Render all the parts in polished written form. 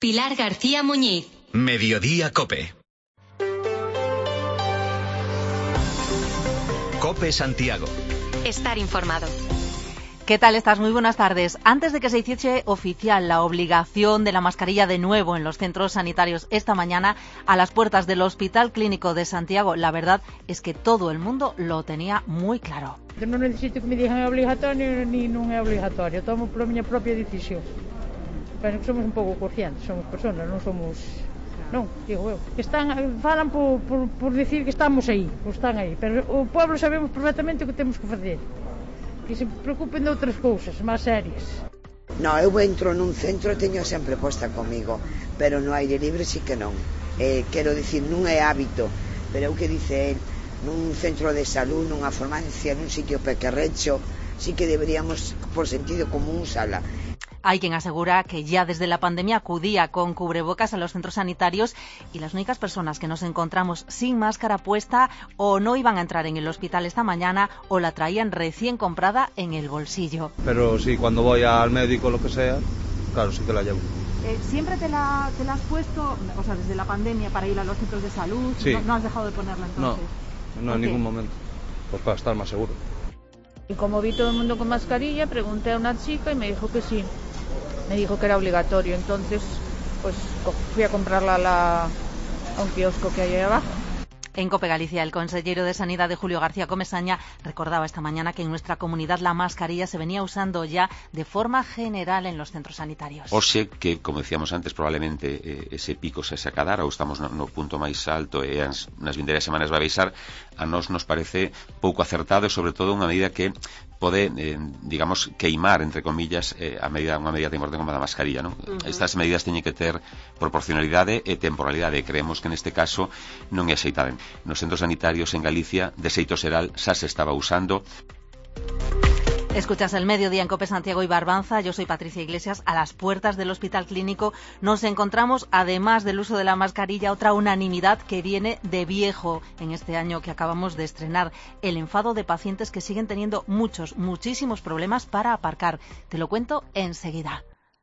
Pilar García Muñiz. Mediodía Cope. Cope Santiago. Estar informado. ¿Qué tal estás? Muy buenas tardes. Antes de que se hiciese oficial la obligación de la mascarilla de nuevo en los centros sanitarios esta mañana, a las puertas del Hospital Clínico de Santiago, la verdad es que todo el mundo lo tenía muy claro. Eu non necesito que me digan é obligatorio ni non é obligatorio, tomo pola miña propia decisión. Pero que somos un pouco conscientes, somos personas, non somos... Non, digo eu, que falan por decir que estamos aí, ou están aí, pero o pueblo sabemos perfectamente o que temos que facer. Que se preocupen de outras cousas máis serias. No, eu entro nun centro e teño sempre posta comigo, pero no aire libre sí que non. Quero dicir, non é hábito, pero o que dice él, nun centro de salud, nunha farmacia, nun sitio pequerrecho, sí que deberíamos, por sentido común, usala. Hay quien asegura que ya desde la pandemia acudía con cubrebocas a los centros sanitarios y las únicas personas que nos encontramos sin máscara puesta o no iban a entrar en el hospital esta mañana o la traían recién comprada en el bolsillo. Pero sí, cuando voy al médico o lo que sea, claro, sí que la llevo. ¿Siempre te la has puesto, o sea, desde la pandemia para ir a los centros de salud? Sí. ¿No has dejado de ponerla entonces? No en ningún momento, pues para estar más seguro. Y como vi todo el mundo con mascarilla, pregunté a una chica y me dijo que sí. Me dijo que era obligatorio, entonces pues fui a comprarla a un kiosco que hay ahí abajo. En Cope Galicia, el consejero de Sanidad de Julio García Comesaña recordaba esta mañana que en nuestra comunidad la mascarilla se venía usando ya de forma general en los centros sanitarios. Oxe que, como decíamos antes, probablemente ese pico se acadara ou estamos no punto máis alto e nas vindeiras semanas vai baixar, a nos parece pouco acertado e sobre todo unha medida que pode, digamos, queimar, entre comillas, unha medida tan importante como a mascarilla, non? Estas medidas teñen que ter proporcionalidade e temporalidade, e creemos que neste caso non é axeitada. Nos centros sanitarios en Galicia, de xeito xeral, xa se estaba usando. Escuchas el mediodía en Cope Santiago y Barbanza. Yo soy Patricia Iglesias. A las puertas del Hospital Clínico nos encontramos, además del uso de la mascarilla, otra unanimidad que viene de viejo en este año que acabamos de estrenar. El enfado de pacientes que siguen teniendo muchísimos problemas para aparcar. Te lo cuento enseguida.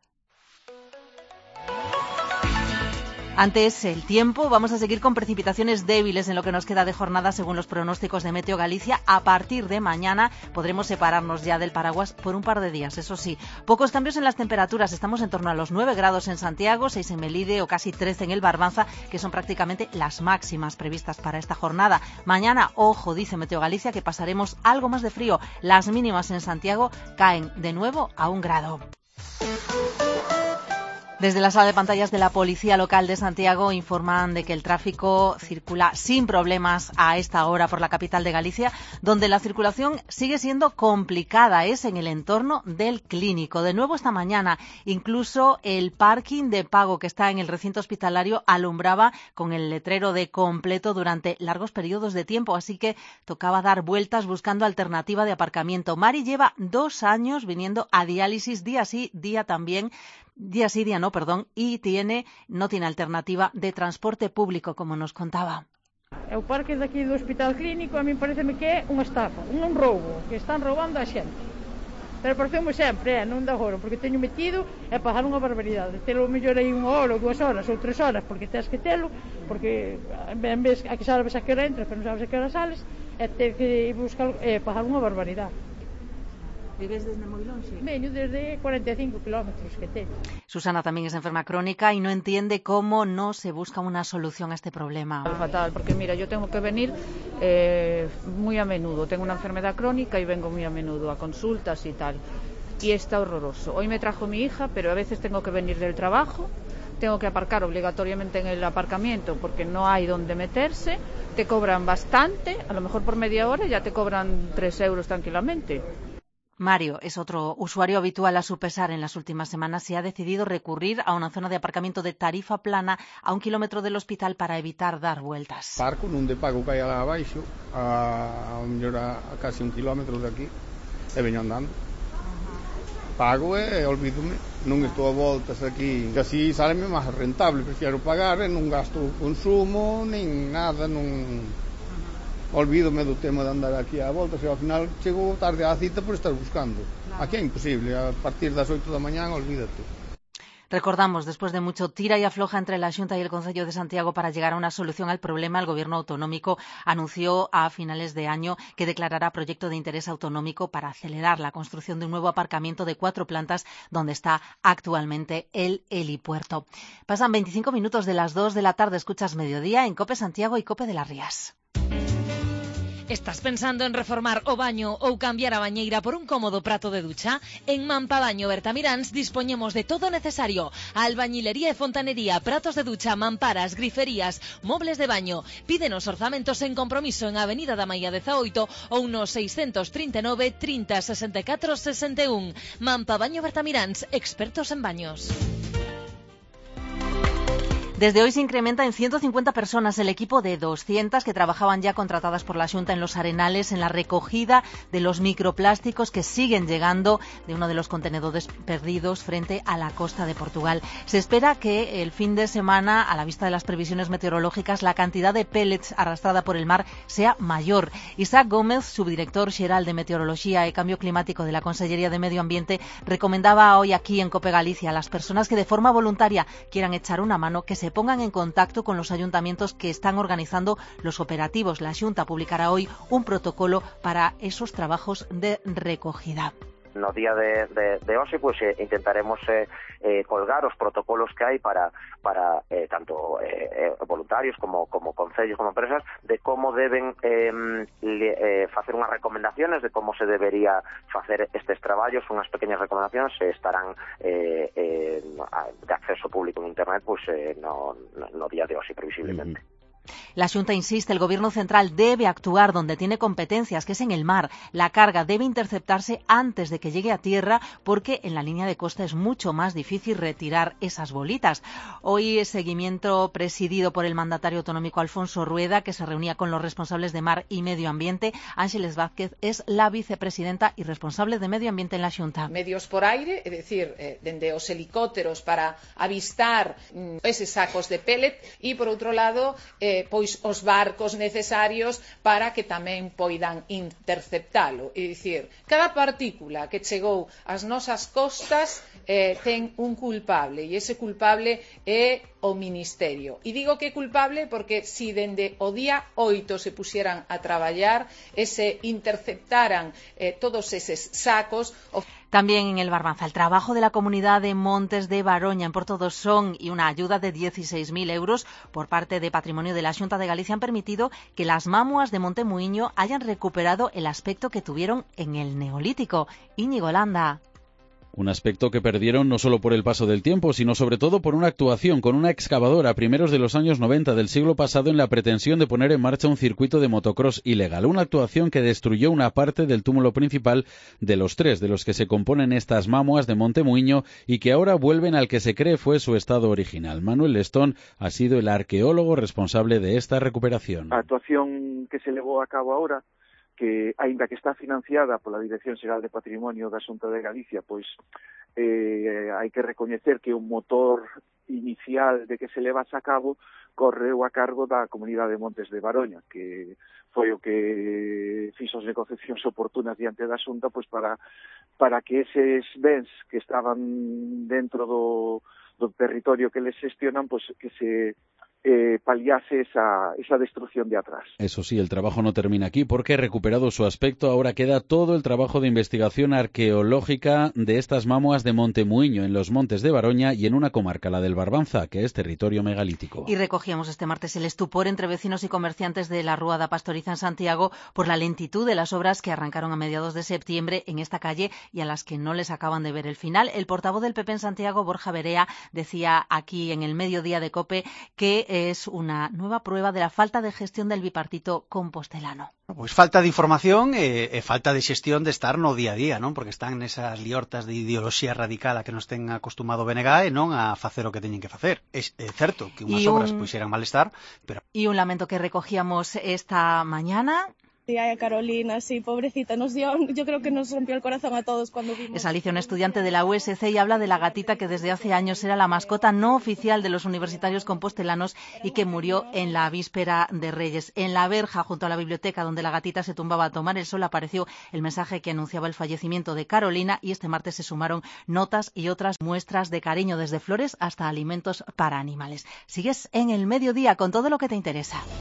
Antes, el tiempo. Vamos a seguir con precipitaciones débiles en lo que nos queda de jornada según los pronósticos de Meteo Galicia. A partir de mañana podremos separarnos ya del paraguas por un par de días, eso sí. Pocos cambios en las temperaturas. Estamos en torno a los 9 grados en Santiago, 6 en Melide o casi 13 en el Barbanza, que son prácticamente las máximas previstas para esta jornada. Mañana, ojo, dice Meteo Galicia, que pasaremos algo más de frío. Las mínimas en Santiago caen de nuevo a 1 grado. Desde la sala de pantallas de la Policía Local de Santiago informan de que el tráfico circula sin problemas a esta hora por la capital de Galicia, donde la circulación sigue siendo complicada, es en el entorno del Clínico. De nuevo esta mañana, incluso el parking de pago que está en el recinto hospitalario alumbraba con el letrero de completo durante largos periodos de tiempo, así que tocaba dar vueltas buscando alternativa de aparcamiento. Mari lleva 2 años viniendo a diálisis día sí, día también, día sí, día no, y no tiene alternativa de transporte público, como nos contaba. O parque daqui do Hospital Clínico a mí pareceme que é unha estafa, un roubo, que están roubando a xente. Pero pareceme sempre, non de agora, porque teño metido e pagar unha barbaridade. Telo mellor aí 1 hora ou 2 horas ou 3 horas, porque tens que telo, porque en vez a que sabes a que hora entras, pero non sabes a que hora sales, e ter que buscar pagar unha barbaridade. ¿Vives desde moi longe? Veño desde 45 kilómetros que teño. Susana tamén é enferma crónica y no entiende cómo no se busca una solución a este problema. Fatal, porque mira, yo tengo que venir muy a menudo. Tengo una enfermedad crónica y vengo muy a menudo a consultas y tal. Y está horroroso. Hoy me trajo mi hija, pero a veces tengo que venir del trabajo. Tengo que aparcar obligatoriamente en el aparcamiento porque no hay donde meterse. Te cobran bastante, a lo mejor por media hora ya te cobran 3 euros tranquilamente. Mario es otro usuario habitual a su pesar. En las últimas semanas se ha decidido recurrir a una zona de aparcamiento de tarifa plana a 1 kilómetro del hospital para evitar dar vueltas. Parco non de pago que hai alá abaixo, a casi 1 kilómetro de aquí, e veño andando. Pago e olvídome, non estou a voltas aquí, que así saleme máis rentable, prefiero pagar e non gasto consumo, nin nada, non... Olvídome do tema de andar aquí a voltas e ao final chego tarde á cita por estar buscando. Claro. Aquí é imposible, a partir das 8 da mañá, olvídate. Recordamos, después de mucho tira y afloja entre la Xunta y el Concello de Santiago para llegar a una solución al problema, el Gobierno autonómico anunció a finales de año que declarará proyecto de interés autonómico para acelerar la construcción de un nuevo aparcamiento de 4 plantas donde está actualmente el helipuerto. Pasan 25 minutos de las 2 de la tarde, escuchas Mediodía en COPE Santiago y COPE de las Rías. Estás pensando en reformar o baño ou cambiar a bañeira por un cómodo prato de ducha? En Mampabaño Bertamiráns dispoñemos de todo necesario: albañilería e fontanería, pratos de ducha, mamparas, griferías, mobles de baño. Pídenos orzamentos en compromiso en Avenida da Maia 18 ou no 639 30 64 61. Mampabaño Bertamiráns, expertos en baños. Desde hoy se incrementa en 150 personas el equipo de 200 que trabajaban ya contratadas por la Xunta en los Arenales en la recogida de los microplásticos que siguen llegando de uno de los contenedores perdidos frente a la costa de Portugal. Se espera que el fin de semana, a la vista de las previsiones meteorológicas, la cantidad de pellets arrastrada por el mar sea mayor. Isaac Gómez, subdirector xeral de Meteorología y Cambio Climático de la Consellería de Medio Ambiente, recomendaba hoy aquí en COPE Galicia a las personas que de forma voluntaria quieran echar una mano que se pongan en contacto con los ayuntamientos que están organizando los operativos. La Xunta publicará hoy un protocolo para esos trabajos de recogida. No día de hoxe, pois intentaremos colgar os protocolos que hai para tanto voluntarios como concellos, como empresas, de como deben facer unhas recomendaciones de como se debería facer estes traballos, unhas pequeñas recomendacións estarán de acceso público en internet pois no día de hoxe previsiblemente. La Xunta insiste, el Gobierno central debe actuar donde tiene competencias, que es en el mar. La carga debe interceptarse antes de que llegue a tierra porque en la línea de costa es mucho más difícil retirar esas bolitas. Hoy es seguimiento presidido por el mandatario autonómico Alfonso Rueda, que se reunía con los responsables de mar y medio ambiente. Ángeles Vázquez es la vicepresidenta y responsable de medio ambiente en la Xunta. Medios por aire, é dicir, dende os helicópteros para avistar eses sacos de pellet e, por outro lado, pois os barcos necesarios para que tamén poidan interceptalo. É dicir, cada partícula que chegou ás nosas costas ten un culpable e ese culpable é o Ministerio. E digo que é culpable porque si dende o día 8 se pusieran a traballar e se interceptaran todos eses sacos. También en el Barbanza, el trabajo de la comunidad de Montes de Baroña en Porto do Son y una ayuda de 16.000 euros por parte de Patrimonio de la Xunta de Galicia han permitido que las mamuas de Monte Muiño hayan recuperado el aspecto que tuvieron en el Neolítico. Íñigo Landa. Un aspecto que perdieron no solo por el paso del tiempo, sino sobre todo por una actuación con una excavadora a primeros de los años 90 del siglo pasado en la pretensión de poner en marcha un circuito de motocross ilegal. Una actuación que destruyó una parte del túmulo principal de los 3 de los que se componen estas mamuas de Monte Muiño y que ahora vuelven al que se cree fue su estado original. Manuel Lestón ha sido el arqueólogo responsable de esta recuperación. La actuación que se llevó a cabo ahora, que aínda que está financiada pola Dirección Xeral de Patrimonio da Xunta de Galicia, pois hai que recoñecer que o motor inicial de que se levase a cabo correu a cargo da Comunidade de Montes de Baroña, que foi o que fixo as negociacións oportunas diante da Xunta pois para que eses bens que estaban dentro do territorio que les xestionan, pois que se paliase esa destrucción de atrás. Eso sí, el trabajo no termina aquí porque recuperado su aspecto ahora queda todo el trabajo de investigación arqueológica de estas mamuas de Monte Muiño en los Montes de Baroña y en una comarca, la del Barbanza, que es territorio megalítico. Y recogíamos este martes el estupor entre vecinos y comerciantes de la Rúa da Pastoriza en Santiago por la lentitud de las obras que arrancaron a mediados de septiembre en esta calle y a las que no les acaban de ver el final. El portavoz del PP en Santiago, Borja Berea, decía aquí en el Mediodía de COPE que es una nueva prueba de la falta de gestión del bipartito compostelano. Pois falta de información e falta de xestión de estar no día a día, non? Porque están nesas liortas de ideoloxía radical a que nos ten acostumado o BNG e non a facer o que teñen que facer. É certo que unhas obras puxeran malestar, pero... E un lamento que recogíamos esta mañana... Y a Carolina, sí, pobrecita, yo creo que nos rompió el corazón a todos cuando vimos. Es Alicia, una estudiante de la USC, y habla de la gatita que desde hace años era la mascota no oficial de los universitarios compostelanos y que murió en la víspera de Reyes. En la verja, junto a la biblioteca donde la gatita se tumbaba a tomar el sol, apareció el mensaje que anunciaba el fallecimiento de Carolina, y este martes se sumaron notas y otras muestras de cariño, desde flores hasta alimentos para animales. Sigues en El Mediodía con todo lo que te interesa.